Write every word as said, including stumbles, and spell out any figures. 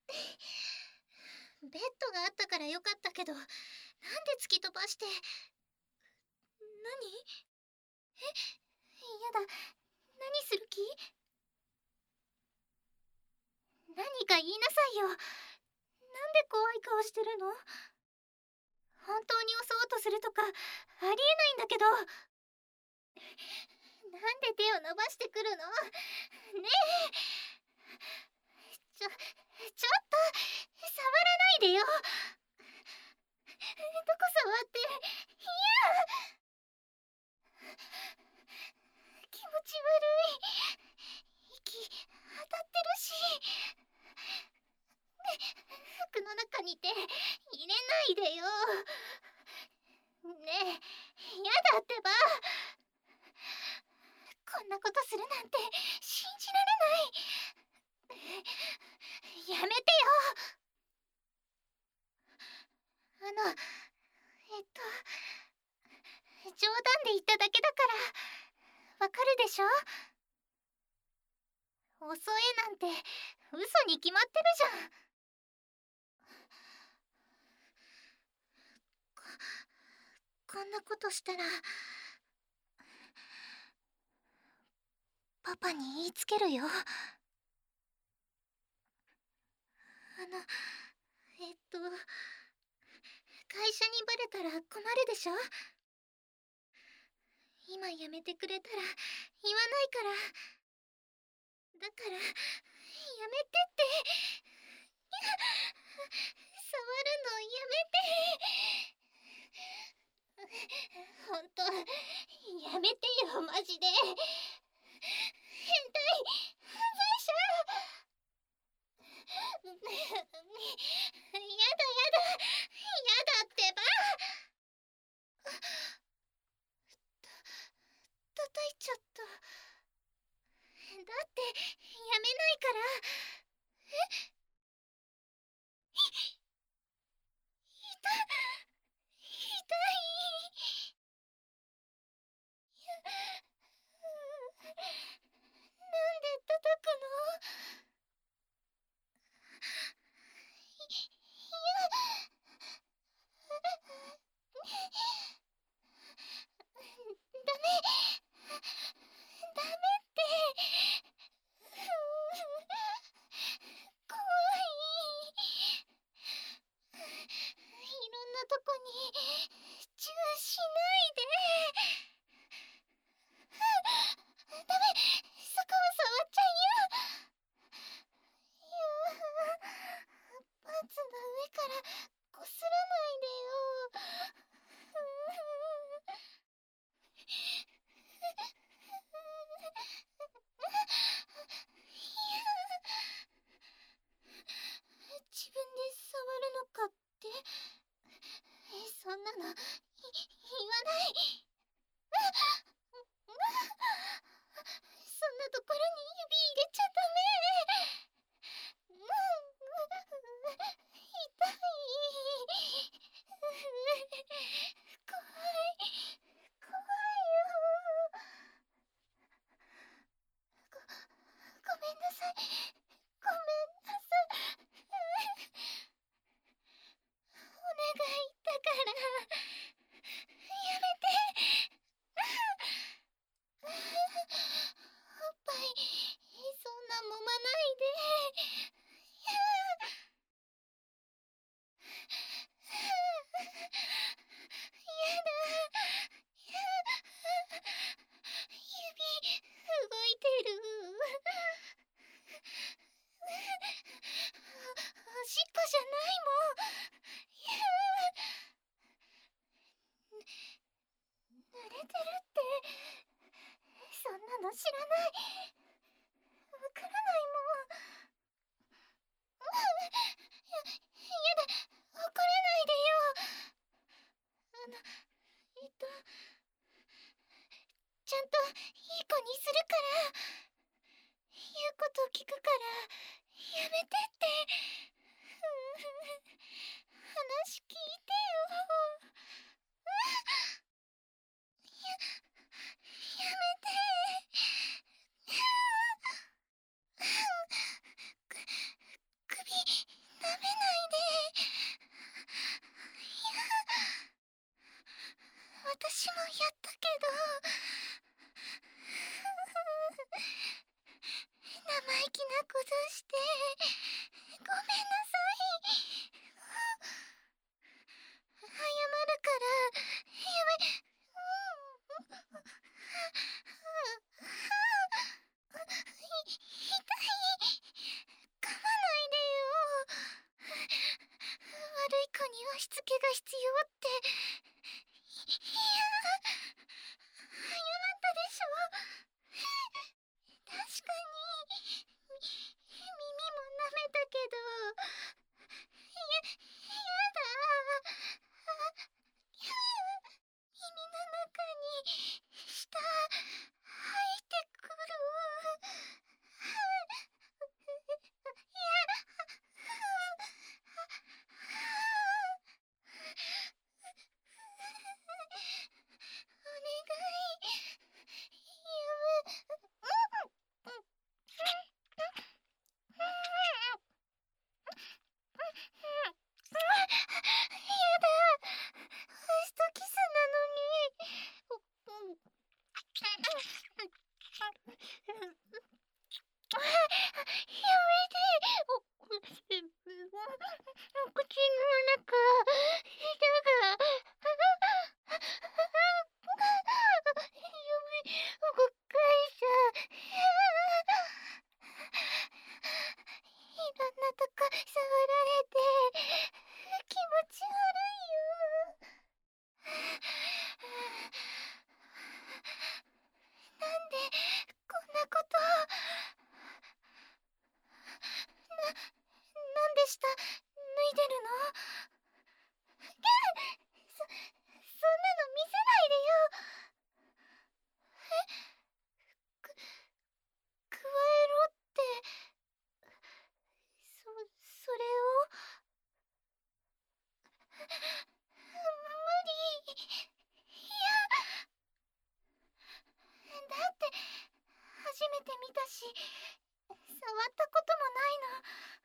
ベッドがあったからよかったけど、なんで突き飛ばして。何？え、やだ。何する気？何か言いなさいよ。なんで怖い顔してるの？本当に襲おうとするとかありえないんだけど。なんで手を伸ばしてくるの？ねえ。ちょ、ちょっと触らないでよ。どこ触って。いや。気持ち悪い。息当たってるし。服の中に手入れないでよ。ねえ、やだってば。こんなことするなんて信じられない。やめてよ。あの、えっと冗談で言っただけだからわかるでしょ。襲えなんて嘘に決まってるじゃん。こ、こんなことしたらパパに言いつけるよ。あの、えっと会社にバレたら困るでしょ。今やめてくれたら言わないから。だからやめてって。触るのやめて。ほんとやめてよ、マジで。変態犯罪者。やだやだやだってば。た叩いちゃった。だってやめないから。え？痛痛い。なんで叩くの？ダメダメって。怖い。いろんなとこにチューしないで。ダメ、そこは触っちゃいや。いや、パンツの上からこすらないでよ。自分で触るのかって。え、そんなのい言わない。そんなところに指入れちゃダメ。痛い。怖い怖いよ。ご、ごめんなさい。ごめんなさい。お願いだからやめて。おっぱいそんな揉まないで。やだ。指動いてる。おしっこじゃないもん。濡れてるって。そんなの知らない。わからないもん。や、やだ、怒らないでよ。あの、えっとちゃんといい子にするから。言うこと聞くからやめてって。話聞いてよ。や、やめて。く、首ごめんなさい。謝るからやめ。うん。い痛い。噛まないでよ。悪い子にはしつけが必要って。いや、謝ったでしょ。確かにみ耳も舐めたけど、や、やだ。や耳の中に舌入ってくる。いや、お願い。やめ。うん。やだ。ファーストキスなのに。やめて。お口の中舌が。やめ、動かしちゃ。いろんなとこ触られて気持ち悪いよ。なんでこんなことを。な、なんで下脱いでるの？ギャー。そ、そんなの見せないでよ。え？く、加えろって。そ、それを？無理。いや。だって初めて見たし、触ったこともないの。